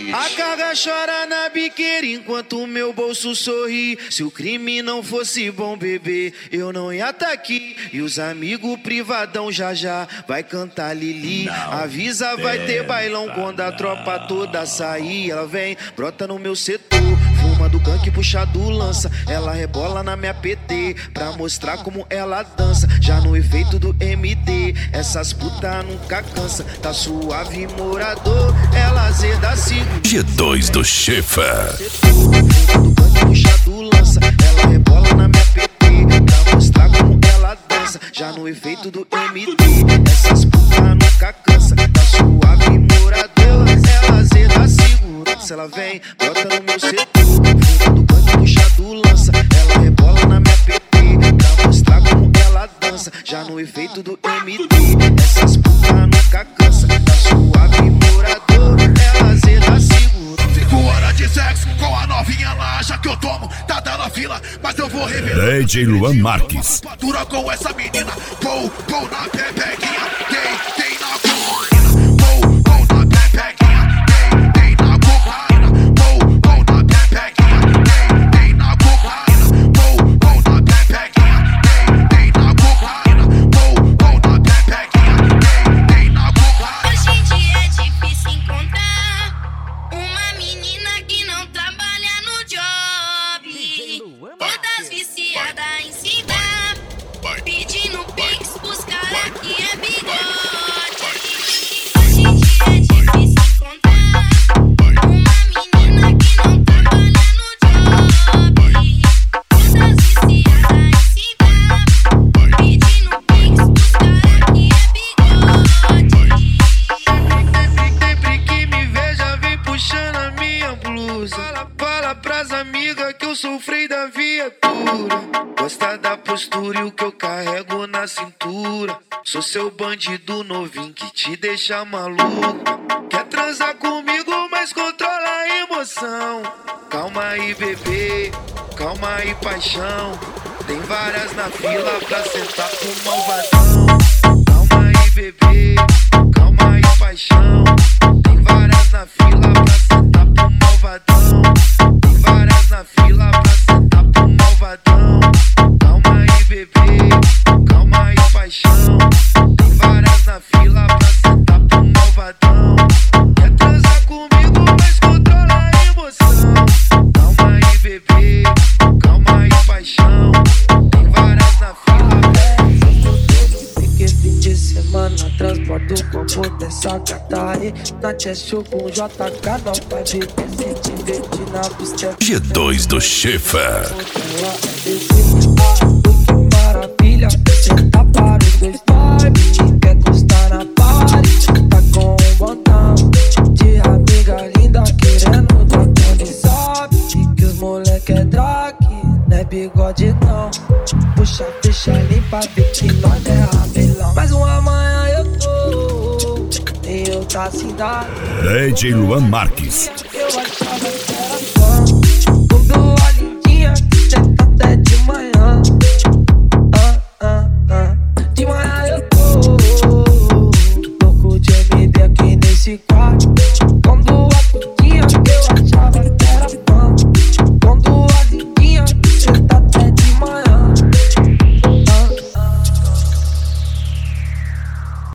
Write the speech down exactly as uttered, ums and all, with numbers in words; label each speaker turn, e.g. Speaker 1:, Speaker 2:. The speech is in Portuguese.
Speaker 1: A carga chora na biqueira enquanto o meu bolso sorri. Se o crime não fosse bom, bebê, eu não ia tá aqui. E os amigos privadão já já vai cantar Lili. Avisa, vai ter bailão quando a tropa toda sair. Ela vem, brota no meu setor, fuma do gangue, puxa do lança. Ela rebola na minha P T pra mostrar como ela dança. Já no efeito do M D, essas puta nunca cansa. Tá suave, morador, ela zeda seguro.
Speaker 2: G dois do Schiffer.
Speaker 1: Fuma do gangue, puxa do lança. Ela rebola na minha P T pra mostrar como ela dança. Já no efeito do M D, essas puta nunca cansa. Tá suave, morador, ela zeda seguro. Se ela vem, brota no meu setor, fuma do gangue, puxa do lança. Ela rebola na minha P T pra mostrar como ela dança. Já no efeito do M D, essas puta nunca cansa. Tá suave, morador, ela zeda seguro.
Speaker 3: Cinco horas de sexo com a novinha, ela acha que eu tomo, tá dando a fila, mas eu vou revelar.
Speaker 2: D J Luan Marques.
Speaker 3: Fatura com essa menina, pou, pou na pepequinha, tem, tem na cocaína, pou, pou na pepequinha, tem, tem na cocaína, pou, pou na pepequinha, tem, tem na cocaína, pou, pou na pepequinha, tem, tem na cocaína, pou, pou na pepequinha, tem, tem na cocaína.
Speaker 4: Hoje em dia é difícil encontrar uma menina que não trabalha no job. Todas viciadas em cima, pedindo pix pros caras que é bigode. Hoje em dia é difícil encontrar uma menina que não trabalha no job. Todas viciadas em cima, pedindo pix pros caras que é bigode.
Speaker 1: Sempre que me veja, vem puxando a minha blusa. Fala, fala pras amigas que eu sou o freio da viatura. Gosta da postura e o que eu carrego na cintura. Sou seu bandido novinho que te deixa maluco. Quer transar comigo, mas controla a emoção. Calma aí, bebê, calma aí, paixão. Tem várias na fila pra sentar pro malvadão. Calma aí, bebê, calma aí, paixão. Tem várias na fila pra sentar pro malvadão. Tem várias na fila pra sentar pro malvadão. Calma aí, bebê, calma aí, paixão. Tem várias na fila pra sentar pro malvadão. Quer transar comigo, mas controla a emoção. Calma aí, bebê, calma aí, paixão. Tem várias na fila.
Speaker 5: Fiquei fim de semana, transporta o copo dessa gata aí. Na Cheshire com J K, não vai viver se divertir na pista.
Speaker 2: G dois do Schiffer.
Speaker 5: Que maravilha, senta para os dois vibes. Quer gostar na party, tá com um botão de amiga linda querendo dar quando sabe que os moleque é drag, não é bigode não. Puxa, deixa limpa, vê que nós é rabelão. Mais uma manhã eu tô em outra cidade.
Speaker 2: D J Luan Marques.
Speaker 5: Eu achava que era só